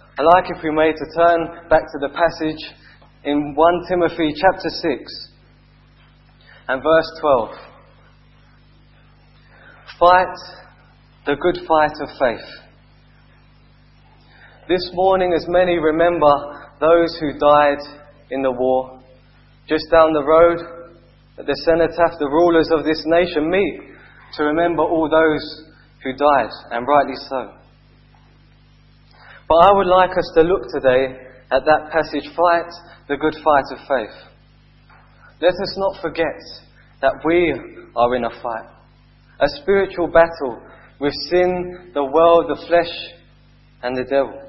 I'd like, if we may, to turn back to the passage in 1 Timothy chapter 6 and verse 12. Fight the good fight of faith. This morning, as many remember those who died in the war, just down the road at the cenotaph, the rulers of this nation meet to remember all those who died, and rightly so. But I would like us to look today at that passage, fight the good fight of faith. Let us not forget that we are in a fight, a spiritual battle with sin, the world, the flesh, and the devil.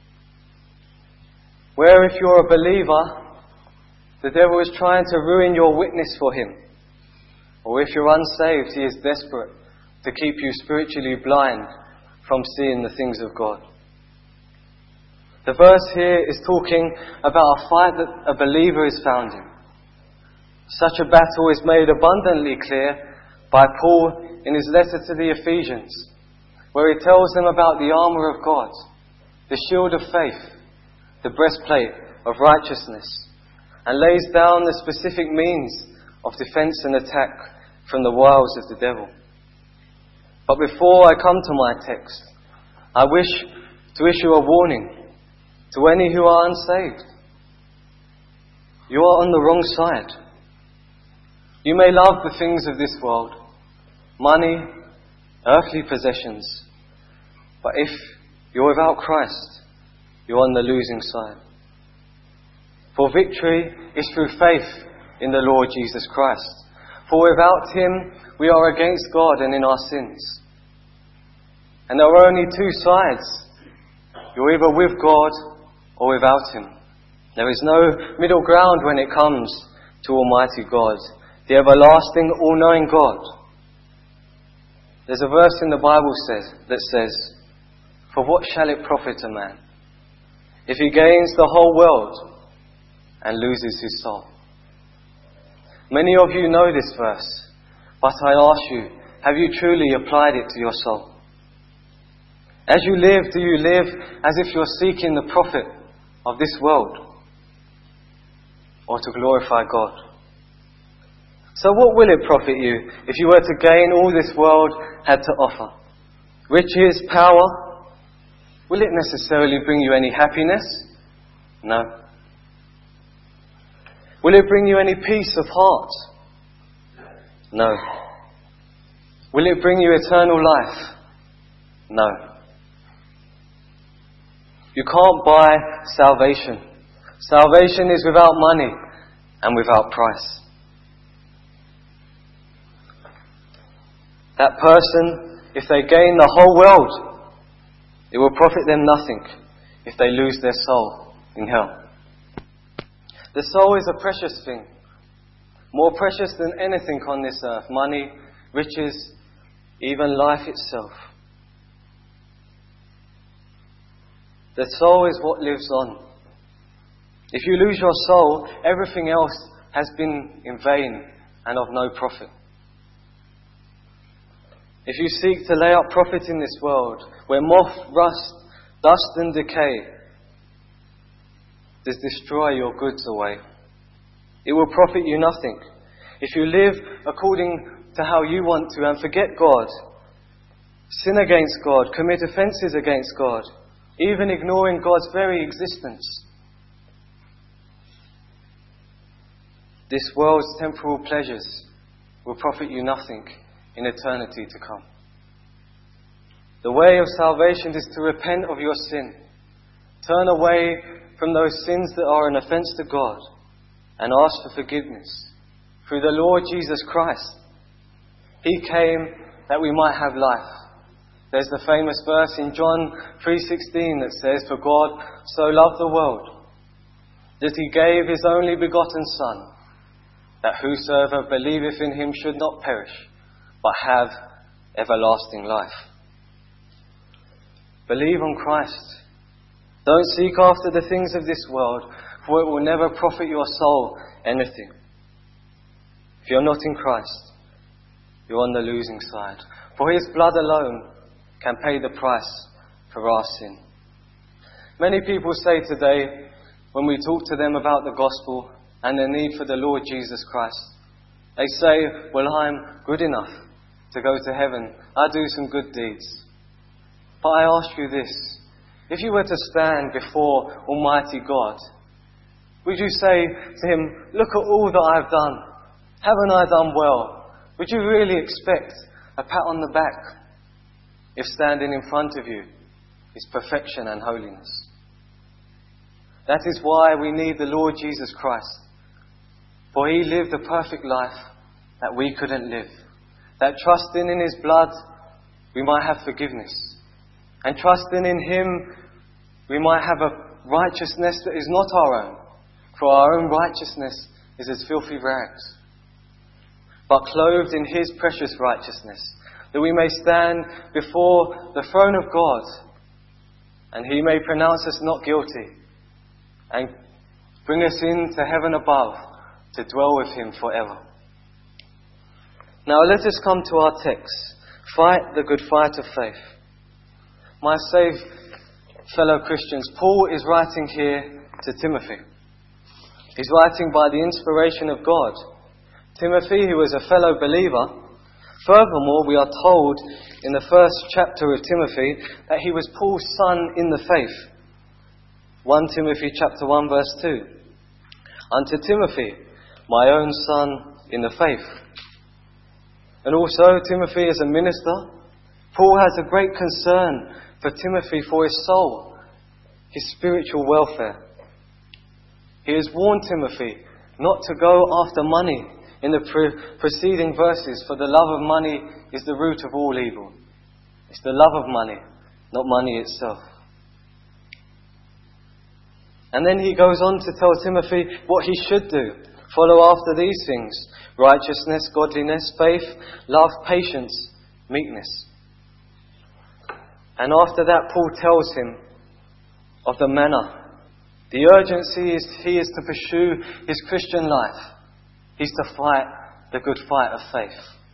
Where if you're a believer, the devil is trying to ruin your witness for him. Or if you're unsaved, he is desperate to keep you spiritually blind from seeing the things of God. The verse here is talking about a fight that a believer is found in. Such a battle is made abundantly clear by Paul in his letter to the Ephesians, where he tells them about the armour of God, the shield of faith, the breastplate of righteousness, and lays down the specific means of defence and attack from the wiles of the devil. But before I come to my text, I wish to issue a warning to any who are unsaved. You are on the wrong side. You may love the things of this world, money, earthly possessions, but if you're without Christ, you're on the losing side. For victory is through faith in the Lord Jesus Christ. For without Him, we are against God and in our sins. And there are only two sides. You're either with God or without Him. There is no middle ground when it comes to Almighty God, the everlasting, all-knowing God. There's a verse in the Bible that says, "For what shall it profit a man if he gains the whole world and loses his soul?" Many of you know this verse, but I ask you, have you truly applied it to your soul? As you live, do you live as if you're seeking the profit of this world, or to glorify God? So what will it profit you if you were to gain all this world had to offer? Riches, power? Will it necessarily bring you any happiness? No. Will it bring you any peace of heart? No. Will it bring you eternal life? No. You can't buy salvation. Salvation is without money and without price. That person, if they gain the whole world, it will profit them nothing if they lose their soul in hell. The soul is a precious thing, more precious than anything on this earth, money, riches, even life itself. The soul is what lives on. If you lose your soul, everything else has been in vain and of no profit. If you seek to lay up profit in this world, where moth, rust, dust and decay does destroy your goods away, it will profit you nothing. If you live according to how you want to and forget God, sin against God, commit offences against God, even ignoring God's very existence, this world's temporal pleasures will profit you nothing in eternity to come. The way of salvation is to repent of your sin, turn away from those sins that are an offence to God, and ask for forgiveness through the Lord Jesus Christ. He came that we might have life. There's the famous verse in John 3:16 that says, "For God so loved the world that He gave His only begotten Son, that whosoever believeth in Him should not perish, but have everlasting life." Believe on Christ. Don't seek after the things of this world, for it will never profit your soul anything. If you're not in Christ, you're on the losing side. For His blood alone can pay the price for our sin. Many people say today, when we talk to them about the gospel and their need for the Lord Jesus Christ, they say, well, I'm good enough to go to heaven. I do some good deeds. But I ask you this, if you were to stand before Almighty God, would you say to Him, look at all that I've done. Haven't I done well? Would you really expect a pat on the back if standing in front of you is perfection and holiness? That is why we need the Lord Jesus Christ. For He lived a perfect life that we couldn't live. That trusting in His blood, we might have forgiveness. And trusting in Him, we might have a righteousness that is not our own. For our own righteousness is as filthy rags. But clothed in His precious righteousness, that we may stand before the throne of God, and He may pronounce us not guilty, and bring us into heaven above to dwell with Him forever. Now let us come to our text. Fight the good fight of faith. My saved fellow Christians, Paul is writing here to Timothy. He's writing by the inspiration of God. Timothy, who was a fellow believer. Furthermore, we are told in the first chapter of Timothy that he was Paul's son in the faith. 1 Timothy chapter 1 verse 2. Unto Timothy, my own son in the faith. And also Timothy as a minister, Paul has a great concern for Timothy for his soul, his spiritual welfare. He has warned Timothy not to go after money in the preceding verses, for the love of money is the root of all evil. It's the love of money, not money itself. And then he goes on to tell Timothy what he should do. Follow after these things: righteousness, godliness, faith, love, patience, meekness. And after that, Paul tells him of the manner. The urgency is he is to pursue his Christian life. He's to fight the good fight of faith.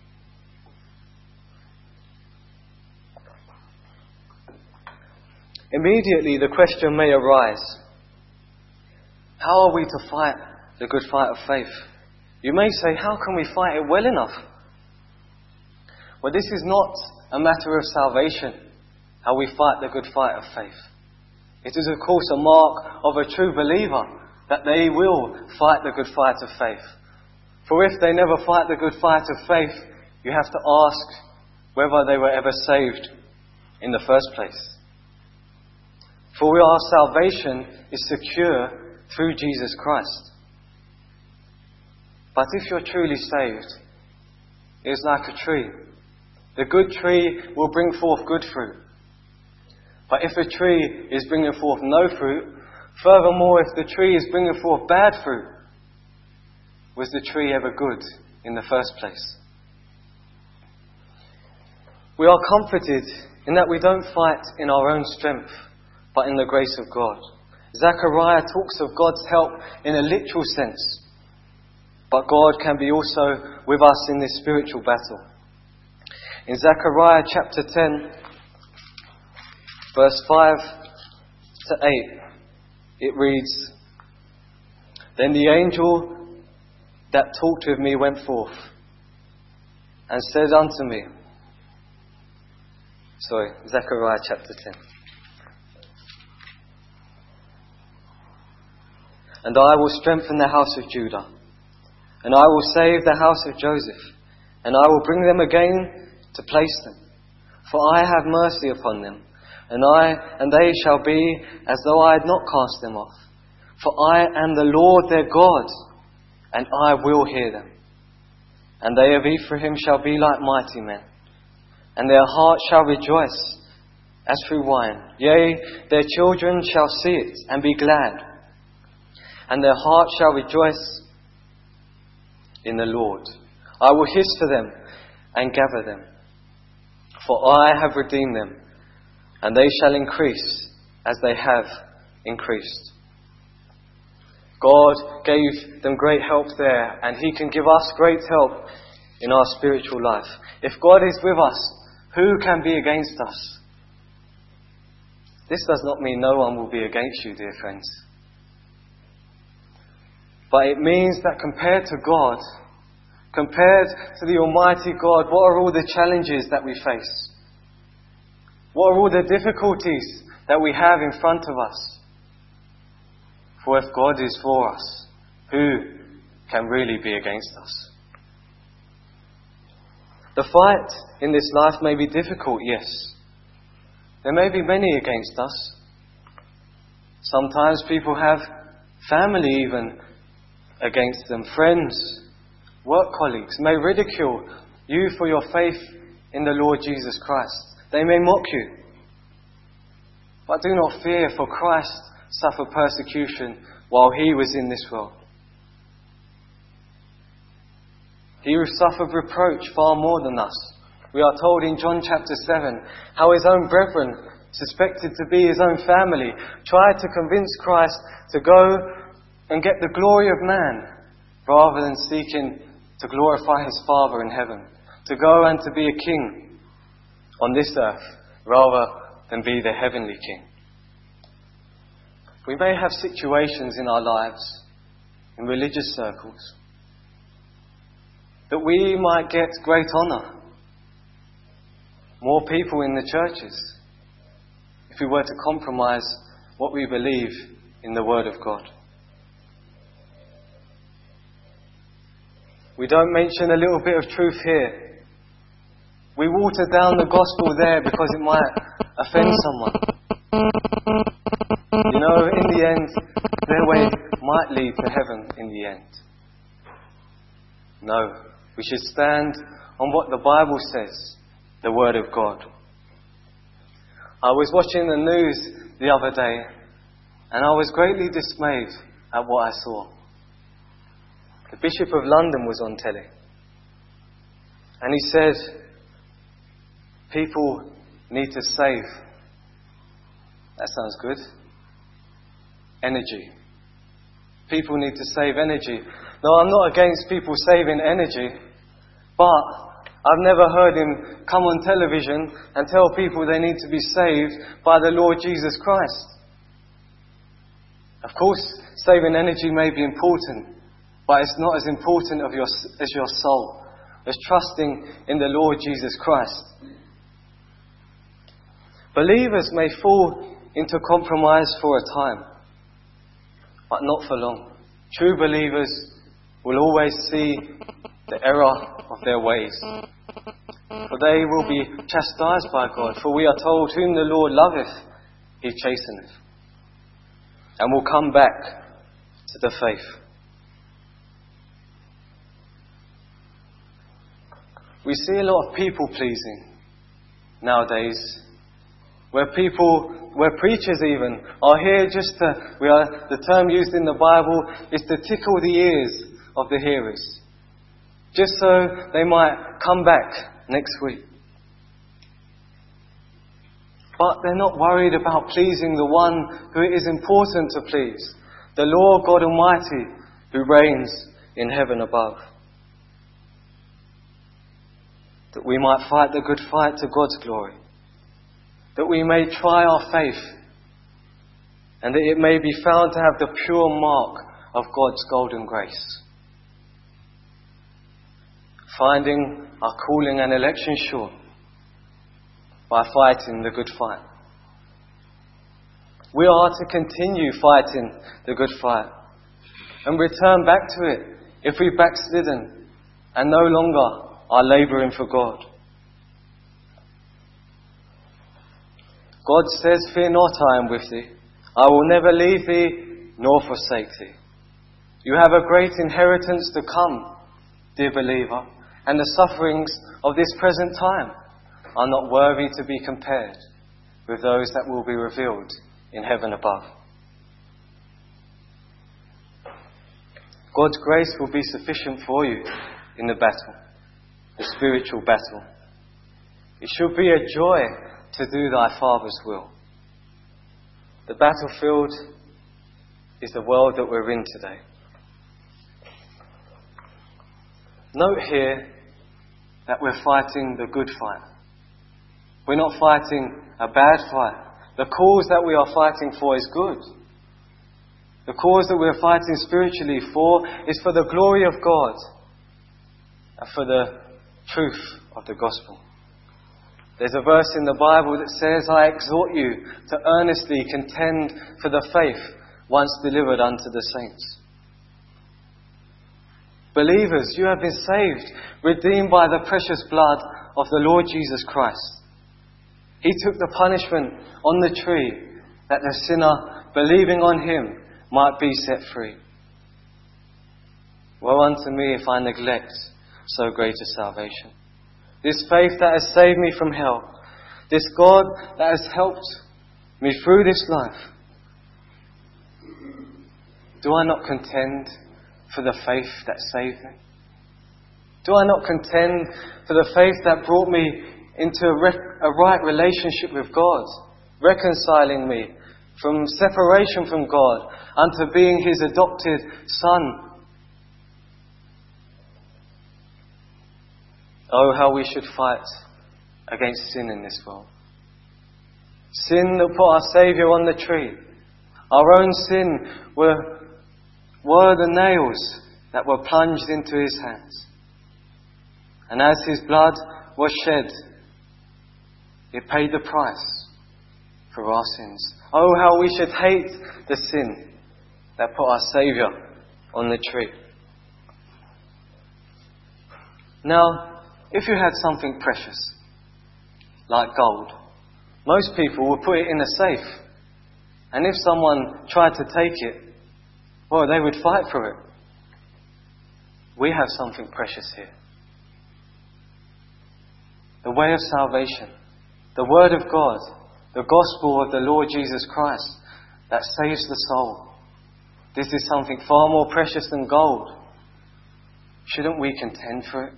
Immediately the question may arise, how are we to fight the good fight of faith? You may say, how can we fight it well enough? Well, this is not a matter of salvation, how we fight the good fight of faith. It is, of course, a mark of a true believer that they will fight the good fight of faith. For if they never fight the good fight of faith, you have to ask whether they were ever saved in the first place. For our salvation is secure through Jesus Christ. But if you're truly saved, it is like a tree. The good tree will bring forth good fruit. But if a tree is bringing forth no fruit, furthermore, if the tree is bringing forth bad fruit, was the tree ever good in the first place? We are comforted in that we don't fight in our own strength, but in the grace of God. Zechariah talks of God's help in a literal sense, but God can be also with us in this spiritual battle. In Zechariah chapter 10, verse 5 to 8, it reads, Then the angel that talked with me went forth and said unto me, Zechariah chapter 10. And I will strengthen the house of Judah, and I will save the house of Joseph, and I will bring them again to place them. For I have mercy upon them, and they shall be as though I had not cast them off. For I am the Lord their God, and I will hear them. And they of Ephraim shall be like mighty men, and their heart shall rejoice as through wine. Yea, their children shall see it and be glad, and their heart shall rejoice in the Lord. I will hiss for them and gather them, for I have redeemed them, and they shall increase as they have increased. God gave them great help there, and He can give us great help in our spiritual life. If God is with us, who can be against us? This does not mean no one will be against you, dear friends. But it means that compared to God, compared to the Almighty God, what are all the challenges that we face? What are all the difficulties that we have in front of us? For if God is for us, who can really be against us? The fight in this life may be difficult, yes. There may be many against us. Sometimes people have family even against them, friends, work colleagues may ridicule you for your faith in the Lord Jesus Christ. They may mock you. But do not fear, for Christ suffered persecution while He was in this world. He suffered reproach far more than us. We are told in John chapter 7 how His own brethren, suspected to be His own family, tried to convince Christ to go and get the glory of man rather than seeking to glorify His Father in heaven, to go and to be a king on this earth rather than be the heavenly king. We may have situations in our lives, in religious circles, that we might get great honour, more people in the churches, if we were to compromise what we believe in the Word of God. We don't mention a little bit of truth here. We water down the gospel there because it might offend someone. You know, in the end, their way might lead to heaven in the end. No, we should stand on what the Bible says, the Word of God. I was watching the news the other day, and I was greatly dismayed at what I saw. The Bishop of London was on telly, and he said, people need to save. That sounds good. Energy. People need to save energy. No, I'm not against people saving energy, but I've never heard him come on television and tell people they need to be saved by the Lord Jesus Christ. Of course, saving energy may be important, but it's not as important as your soul, as trusting in the Lord Jesus Christ. Believers may fall into compromise for a time, but not for long. True believers will always see the error of their ways, for they will be chastised by God. For we are told, whom the Lord loveth, He chasteneth, and will come back to the faith. We see a lot of people pleasing nowadays, where preachers even are here just the term used in the Bible is to tickle the ears of the hearers, just so they might come back next week. But they're not worried about pleasing the one who it is important to please, the Lord God Almighty, who reigns in heaven above. That we might fight the good fight to God's glory, that we may try our faith, and that it may be found to have the pure mark of God's golden grace. Finding our calling and election sure by fighting the good fight. We are to continue fighting the good fight and return back to it if we've backslidden and no longer are labouring for God. God says, fear not, I am with thee. I will never leave thee nor forsake thee. You have a great inheritance to come, dear believer, and the sufferings of this present time are not worthy to be compared with those that will be revealed in heaven above. God's grace will be sufficient for you in the battle, the spiritual battle. It should be a joy to do thy Father's will. The battlefield is the world that we're in today. Note here that we're fighting the good fight. We're not fighting a bad fight, The cause that we are fighting for is good. The cause that we are fighting spiritually for is for the glory of God and for the truth of the gospel. There's a verse in the Bible that says, I exhort you to earnestly contend for the faith once delivered unto the saints. Believers, you have been saved, redeemed by the precious blood of the Lord Jesus Christ. He took the punishment on the tree that the sinner, believing on Him, might be set free. Woe unto me if I neglect so great a salvation. This faith that has saved me from hell. This God that has helped me through this life. Do I not contend for the faith that saved me? Do I not contend for the faith that brought me into a right relationship with God, reconciling me from separation from God unto being His adopted Son? Oh, how we should fight against sin in this world. Sin that put our Saviour on the tree. Our own sin were the nails that were plunged into His hands. And as His blood was shed, it paid the price for our sins. Oh, how we should hate the sin that put our Saviour on the tree. Now, if you had something precious, like gold, most people would put it in a safe. And if someone tried to take it, well, they would fight for it. We have something precious here. The way of salvation, the Word of God, the gospel of the Lord Jesus Christ that saves the soul. This is something far more precious than gold. Shouldn't we contend for it?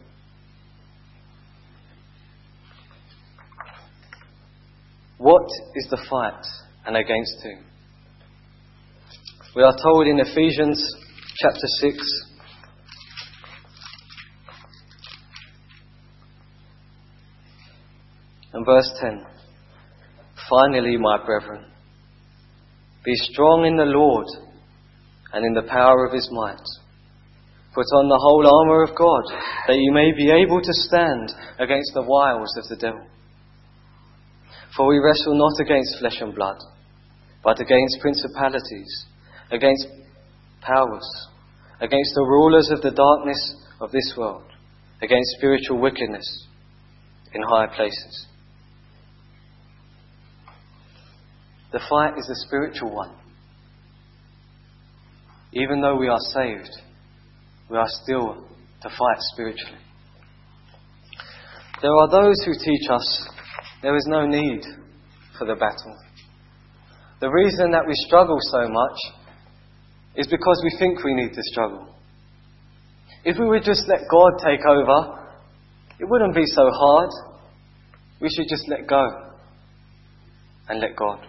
What is the fight, and against whom? We are told in Ephesians chapter 6, and verse 10. Finally, my brethren, be strong in the Lord and in the power of His might. Put on the whole armour of God, that you may be able to stand against the wiles of the devil. For we wrestle not against flesh and blood, but against principalities, against powers, against the rulers of the darkness of this world, against spiritual wickedness in high places. The fight is a spiritual one. Even though we are saved, we are still to fight spiritually. There are those who teach us there is no need for the battle. The reason that we struggle so much is because we think we need to struggle. If we would just let God take over, it wouldn't be so hard. We should just let go and let God.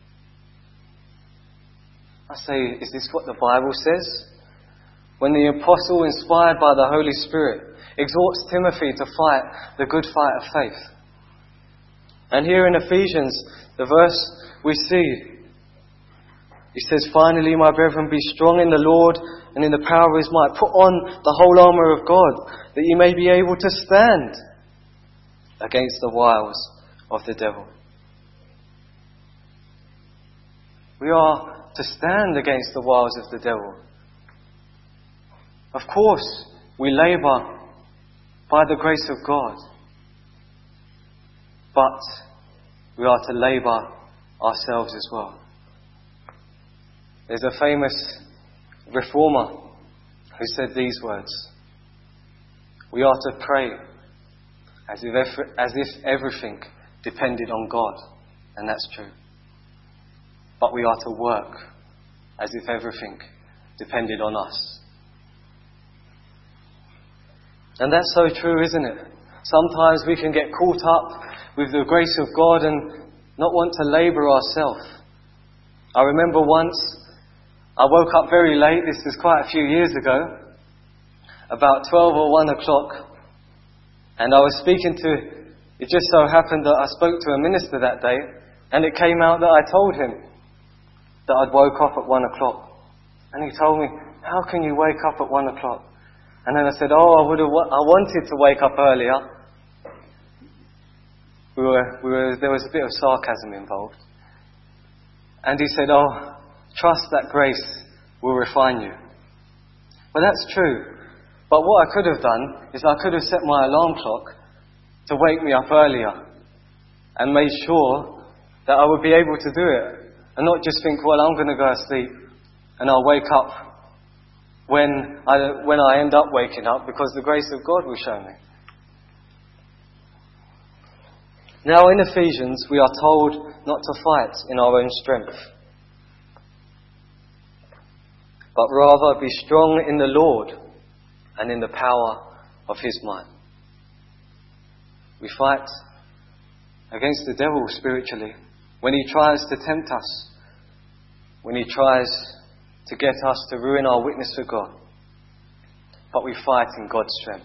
I say, is this what the Bible says? When the apostle, inspired by the Holy Spirit, exhorts Timothy to fight the good fight of faith. And here in Ephesians, the verse we see, he says, finally, my brethren, be strong in the Lord and in the power of His might. Put on the whole armour of God, that you may be able to stand against the wiles of the devil. We are to stand against the wiles of the devil. Of course, we labour by the grace of God. But we are to labour ourselves as well. There's a famous reformer who said these words. We are to pray as if everything depended on God. And that's true. But we are to work as if everything depended on us. And that's so true, isn't it? Sometimes we can get caught up with the grace of God and not want to labour ourselves. I remember once I woke up very late, this was quite a few years ago, about 12 or 1 o'clock, and I was speaking to, it just so happened that I spoke to a minister that day, And it came out that I told him that I'd woke up at 1 o'clock. And he told me, how can you wake up at 1 o'clock? And then I said, I wanted to wake up earlier. There was a bit of sarcasm involved. And he said, trust that grace will refine you. Well, that's true. But what I could have done is I could have set my alarm clock to wake me up earlier and made sure that I would be able to do it and not just think, well, I'm going to go to sleep and I'll wake up when I end up waking up, because the grace of God will show me. Now in Ephesians we are told not to fight in our own strength, but rather be strong in the Lord and in the power of His might. We fight against the devil spiritually when he tries to tempt us, when he tries to get us to ruin our witness for God. But we fight in God's strength.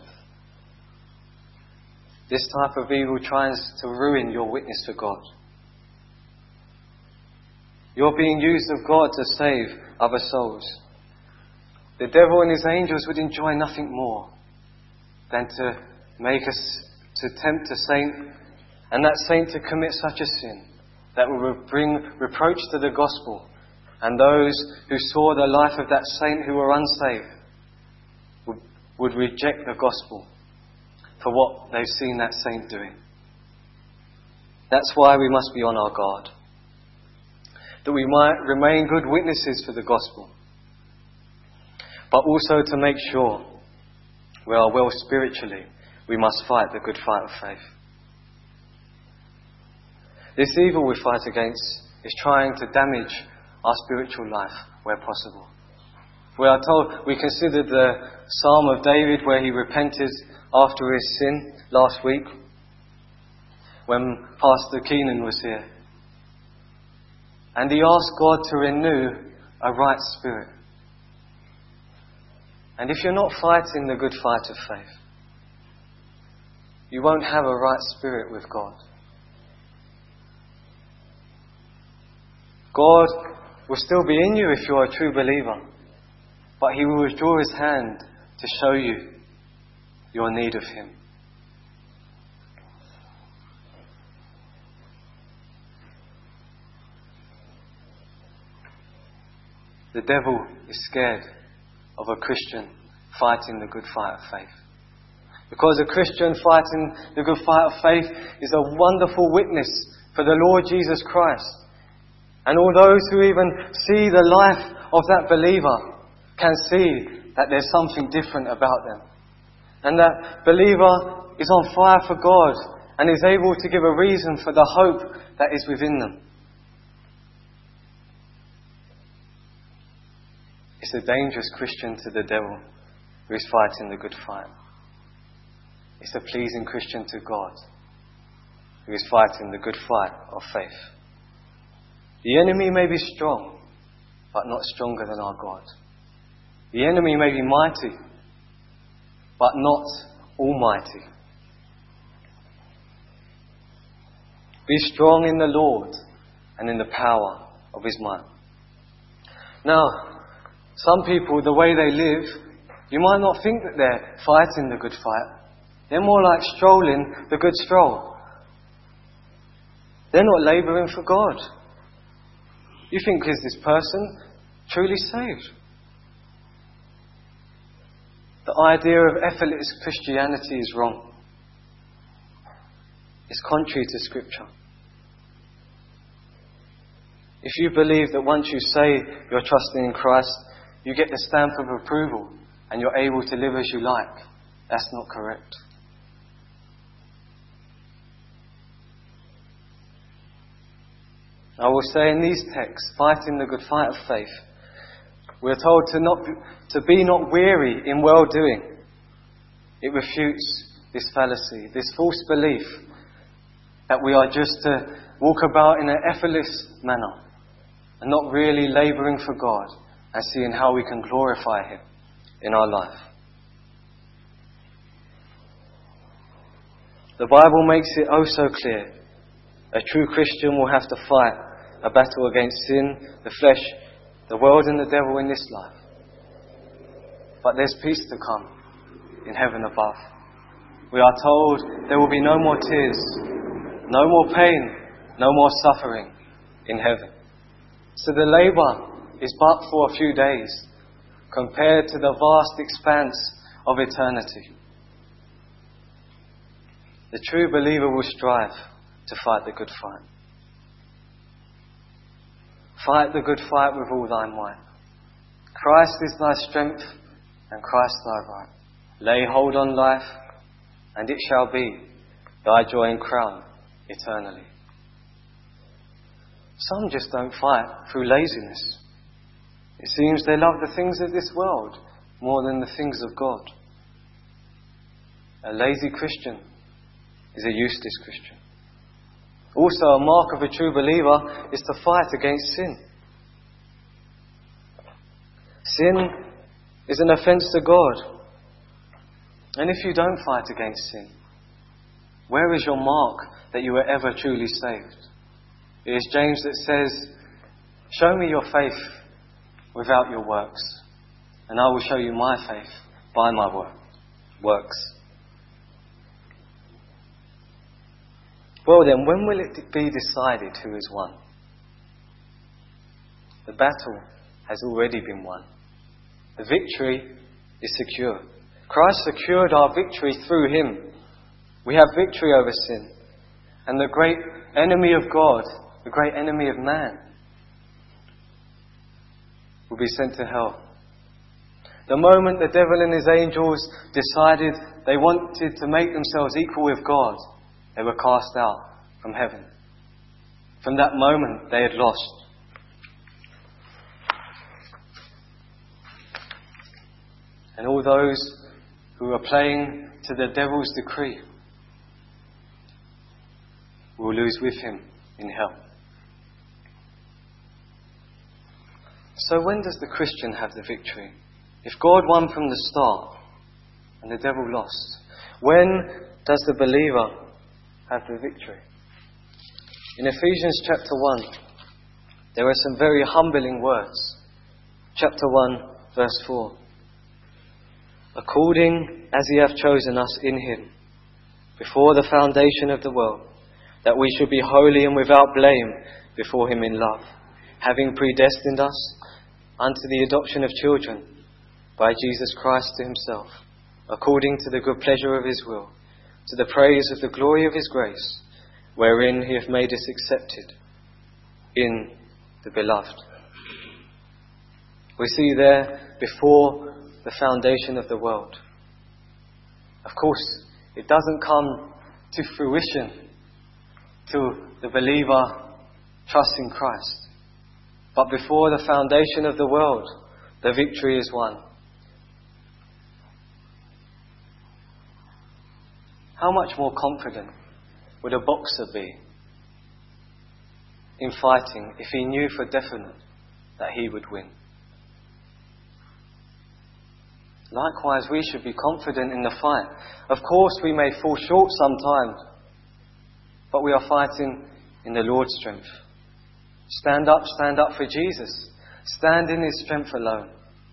This type of evil tries to ruin your witness for God. You're being used of God to save other souls. The devil and his angels would enjoy nothing more than to tempt a saint, and that saint to commit such a sin that will bring reproach to the gospel, and those who saw the life of that saint who were unsaved would reject the gospel for what they've seen that saint doing. That's why we must be on our guard, that we might remain good witnesses for the gospel, but also to make sure we are well spiritually. We must fight the good fight of faith. This evil we fight against is trying to damage our spiritual life where possible. We considered the Psalm of David where he repented after his sin last week when Pastor Keenan was here. And he asked God to renew a right spirit. And if you're not fighting the good fight of faith, you won't have a right spirit with God. God will still be in you if you're a true believer, but He will withdraw His hand to show you your need of Him. The devil is scared of a Christian fighting the good fight of faith. Because a Christian fighting the good fight of faith is a wonderful witness for the Lord Jesus Christ. And all those who even see the life of that believer can see that there's something different about them. And that believer is on fire for God and is able to give a reason for the hope that is within them. It's a dangerous Christian to the devil who is fighting the good fight. It's a pleasing Christian to God who is fighting the good fight of faith. The enemy may be strong, but not stronger than our God. The enemy may be mighty, but not almighty. Be strong in the Lord and in the power of His might. Now, some people, the way they live, you might not think that they're fighting the good fight. They're more like strolling the good stroll. They're not labouring for God. You think, is this person truly saved? The idea of effortless Christianity is wrong. It's contrary to Scripture. If you believe that once you say you're trusting in Christ, you get the stamp of approval and you're able to live as you like, that's not correct. I will say in these texts, fighting the good fight of faith, we're told to be not weary in well-doing. It refutes this fallacy, this false belief that we are just to walk about in an effortless manner and not really labouring for God and seeing how we can glorify Him in our life. The Bible makes it oh so clear A true Christian will have to fight a battle against sin, the flesh, the world and the devil in this life. But there's peace to come in heaven above. We are told there will be no more tears, no more pain, no more suffering in heaven. So the labour is but for a few days compared to the vast expanse of eternity. The true believer will strive to fight the good fight. Fight the good fight with all thy might. Christ is thy strength and Christ thy right. Lay hold on life, and it shall be thy joy and crown eternally. Some just don't fight through laziness. It seems they love the things of this world more than the things of God. A lazy Christian is a useless Christian. Also, a mark of a true believer is to fight against sin. Sin is an offence to God. And if you don't fight against sin, where is your mark that you were ever truly saved? It is James that says, show me your faith without your works, and I will show you my faith by my works. Well then, when will it be decided who has won? The battle has already been won. The victory is secure. Christ secured our victory through Him. We have victory over sin. And the great enemy of God, the great enemy of man, will be sent to hell. The moment the devil and his angels decided they wanted to make themselves equal with God, they were cast out from heaven. From that moment, they had lost. And all those who are playing to the devil's decree will lose with him in hell. So when does the Christian have the victory? If God won from the start and the devil lost, when does the believer have the victory? In Ephesians chapter 1, there are some very humbling words. Chapter 1, verse 4. According as He hath chosen us in Him, before the foundation of the world, that we should be holy and without blame before Him in love, having predestined us unto the adoption of children by Jesus Christ to Himself, according to the good pleasure of His will, to the praise of the glory of His grace, wherein He hath made us accepted in the Beloved. We see there, before the foundation of the world. Of course, it doesn't come to fruition till the believer trusts in Christ. But before the foundation of the world, the victory is won. How much more confident would a boxer be in fighting if he knew for definite that he would win? Likewise, we should be confident in the fight. Of course, we may fall short sometimes, but we are fighting in the Lord's strength. Stand up for Jesus. Stand in His strength alone.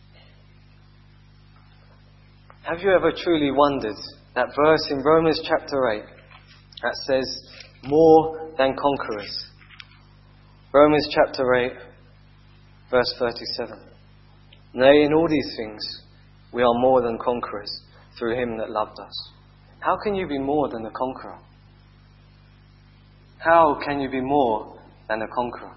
Have you ever truly wondered that verse in Romans chapter 8 that says, more than conquerors? Romans chapter 8, verse 37. Nay, in all these things, we are more than conquerors through Him that loved us. How can you be more than a conqueror? How can you be more than a conqueror?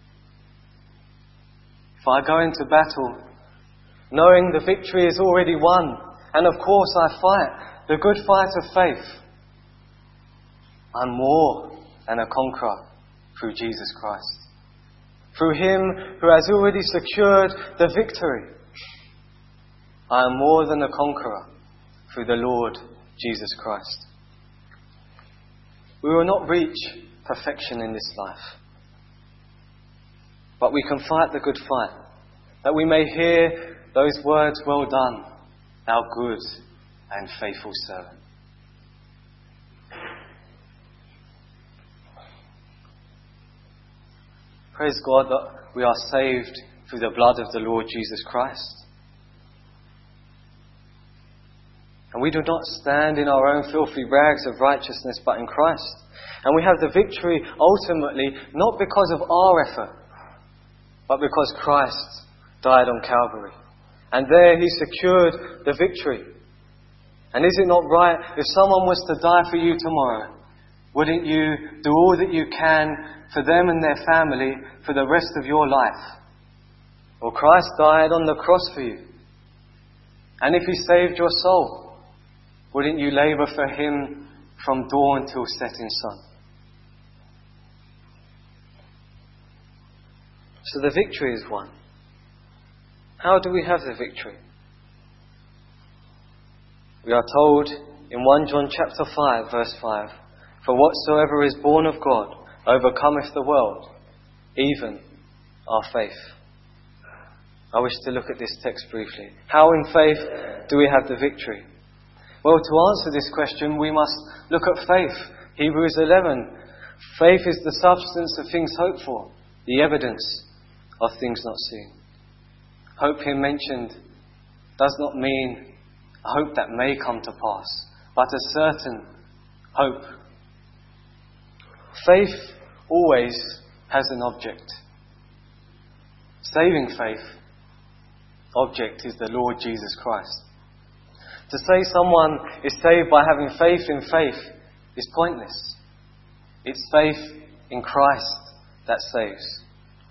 If I go into battle knowing the victory is already won, and of course I fight the good fight of faith, I'm more than a conqueror through Jesus Christ. Through Him who has already secured the victory, I am more than a conqueror through the Lord Jesus Christ. We will not reach perfection in this life, but we can fight the good fight, that we may hear those words, well done, thou good and faithful servant. Praise God that we are saved through the blood of the Lord Jesus Christ. And we do not stand in our own filthy rags of righteousness, but in Christ. And we have the victory ultimately, not because of our effort, but because Christ died on Calvary. And there He secured the victory. And is it not right, if someone was to die for you tomorrow, wouldn't you do all that you can for them and their family for the rest of your life? Well, Christ died on the cross for you. And if He saved your soul, wouldn't you labour for Him from dawn till setting sun? So the victory is won. How do we have the victory? We are told in 1 John chapter 5, verse 5, "For whatsoever is born of God overcometh the world, even our faith." I wish to look at this text briefly. How in faith do we have the victory? Well, to answer this question, we must look at faith. Hebrews 11. Faith is the substance of things hoped for, the evidence of things not seen. Hope here mentioned does not mean a hope that may come to pass, but a certain hope. Faith always has an object. Saving faith, object is the Lord Jesus Christ. To say someone is saved by having faith in faith is pointless. It's faith in Christ that saves.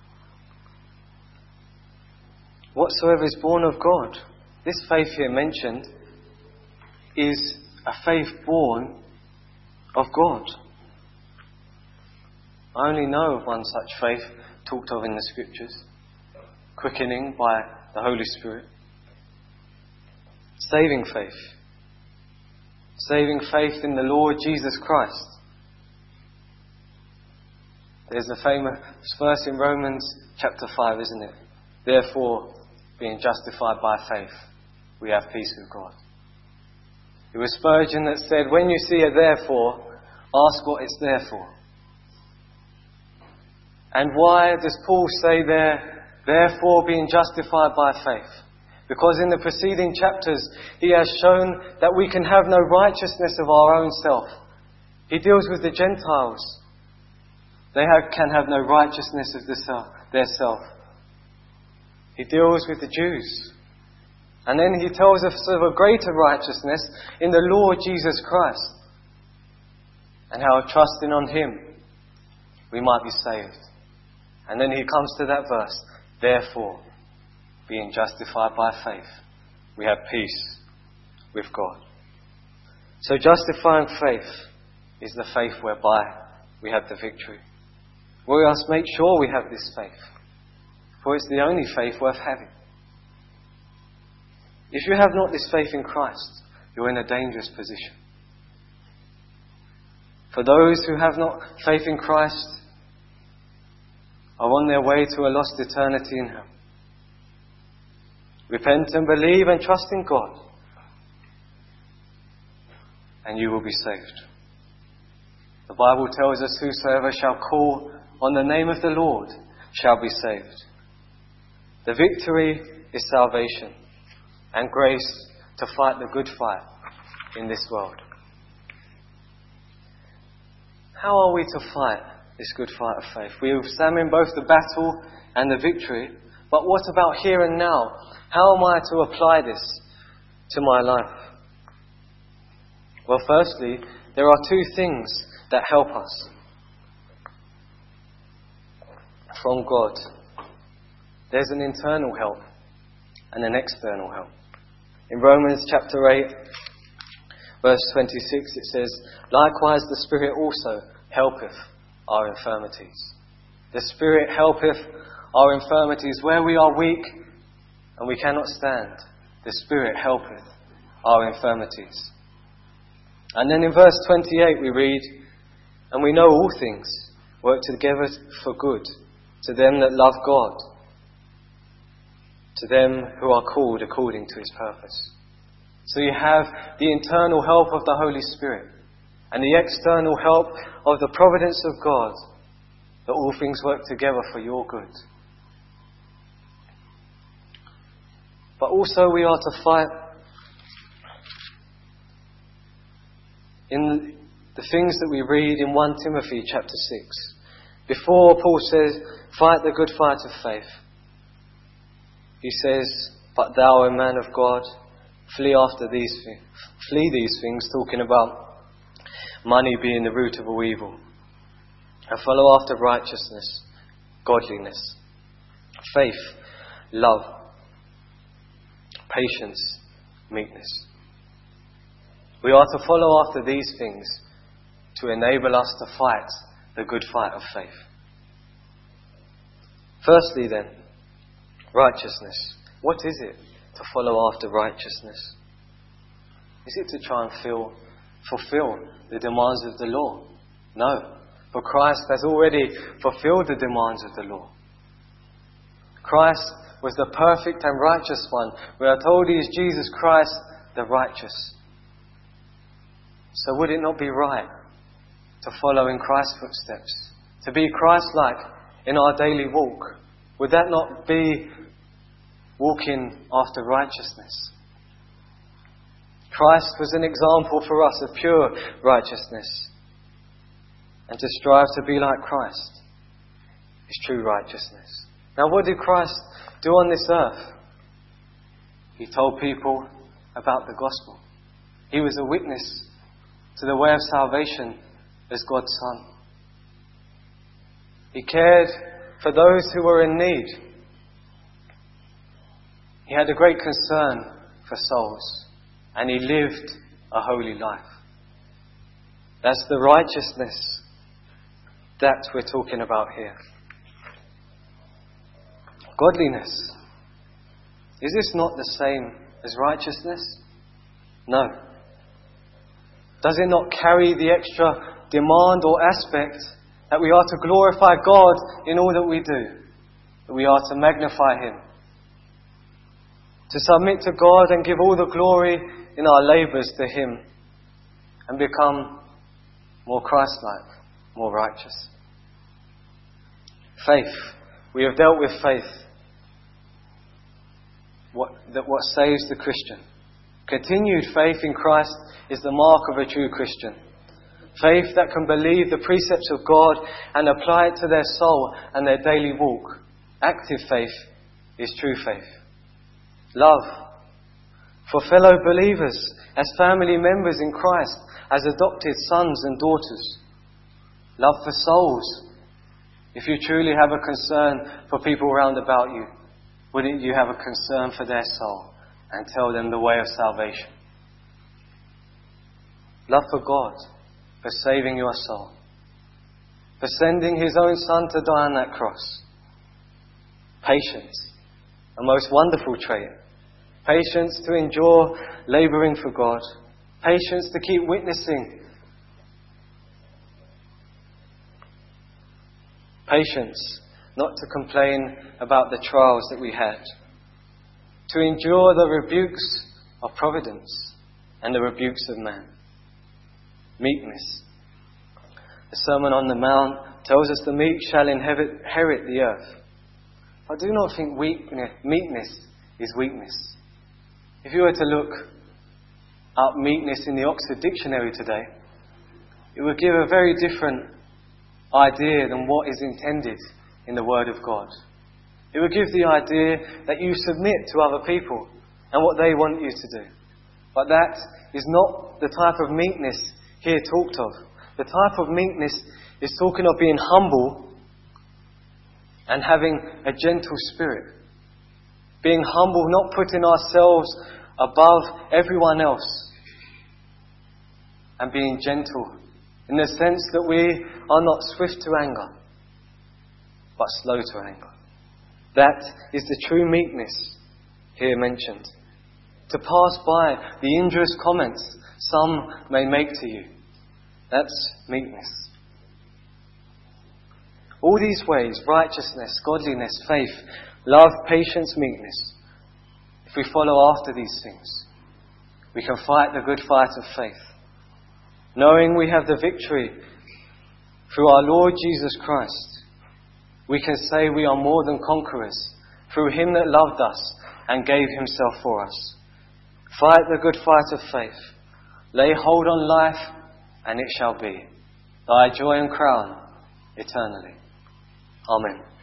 Whatsoever is born of God. This faith here mentioned is a faith born of God. I only know of one such faith talked of in the Scriptures. Quickening by the Holy Spirit. Saving faith. Saving faith in the Lord Jesus Christ. There's a famous verse in Romans chapter 5, isn't it? Therefore, being justified by faith, we have peace with God. It was Spurgeon that said, when you see a therefore, ask what it's there for. And why does Paul say there, therefore being justified by faith? Because in the preceding chapters, he has shown that we can have no righteousness of our own self. He deals with the Gentiles. They can have no righteousness of their self. He deals with the Jews. And then he tells us of a greater righteousness in the Lord Jesus Christ. And how trusting on Him, we might be saved. And then he comes to that verse, therefore, being justified by faith, we have peace with God. So justifying faith is the faith whereby we have the victory. We must make sure we have this faith, for it's the only faith worth having. If you have not this faith in Christ, you're in a dangerous position. For those who have not faith in Christ are on their way to a lost eternity in hell. Repent and believe and trust in God, and you will be saved. The Bible tells us, whosoever shall call on the name of the Lord shall be saved. The victory is salvation and grace to fight the good fight in this world. How are we to fight this good fight of faith? We examine both the battle and the victory, but what about here and now? How am I to apply this to my life? Well, firstly, there are two things that help us from God. There's an internal help and an external help. In Romans chapter 8, verse 26, it says, likewise the Spirit also helpeth our infirmities. The Spirit helpeth our infirmities. Where we are weak and we cannot stand, the Spirit helpeth our infirmities. And then in verse 28 we read, and we know all things work together for good to them that love God, to them who are called according to His purpose. So you have the internal help of the Holy Spirit and the external help of the providence of God that all things work together for your good. But also we are to fight in the things that we read in 1 Timothy chapter 6. Before Paul says, fight the good fight of faith, he says, but thou, O man of God, flee these things, talking about money being the root of all evil, and follow after righteousness, godliness, faith, love, patience, meekness. We are to follow after these things to enable us to fight the good fight of faith. Firstly then, righteousness. What is it to follow after righteousness? Is it to try and fulfill the demands of the law? No, for Christ has already fulfilled the demands of the law. Christ was the perfect and righteous one. We are told he is Jesus Christ, the righteous. So would it not be right to follow in Christ's footsteps, to be Christ-like in our daily walk? Would that not be walking after righteousness? Christ was an example for us of pure righteousness, and to strive to be like Christ is true righteousness. Now, what did Christ do on this earth? He told people about the gospel. He was a witness to the way of salvation as God's Son. He cared for those who were in need. He had a great concern for souls, and he lived a holy life. That's the righteousness that we're talking about here. Godliness. Is this not the same as righteousness? No. Does it not carry the extra demand or aspect that we are to glorify God in all that we do? That we are to magnify Him? To submit to God and give all the glory in our labours to Him and become more Christ-like, more righteous. Faith. We have dealt with faith. What saves the Christian. Continued faith in Christ is the mark of a true Christian. Faith that can believe the precepts of God and apply it to their soul and their daily walk. Active faith is true faith. Love for fellow believers as family members in Christ, as adopted sons and daughters. Love for souls. If you truly have a concern for people round about you, wouldn't you have a concern for their soul and tell them the way of salvation? Love for God, for saving your soul, for sending His own Son to die on that cross. Patience, a most wonderful trait. Patience to endure labouring for God. Patience to keep witnessing. Patience not to complain about the trials that we had. To endure the rebukes of providence and the rebukes of man. Meekness. The Sermon on the Mount tells us the meek shall inherit the earth. I do not think meekness is weakness. If you were to look up meekness in the Oxford Dictionary today, it would give a very different idea than what is intended in the Word of God. It would give the idea that you submit to other people and what they want you to do. But that is not the type of meekness here talked of. The type of meekness is talking of being humble and having a gentle spirit. Being humble, not putting ourselves above everyone else. And being gentle in the sense that we are not swift to anger, but slow to anger. That is the true meekness here mentioned. To pass by the injurious comments some may make to you. That's meekness. All these ways, righteousness, godliness, faith, love, patience, meekness. If we follow after these things, we can fight the good fight of faith, knowing we have the victory through our Lord Jesus Christ, we can say we are more than conquerors through Him that loved us and gave Himself for us. Fight the good fight of faith. Lay hold on life, and it shall be thy joy and crown eternally. Amen.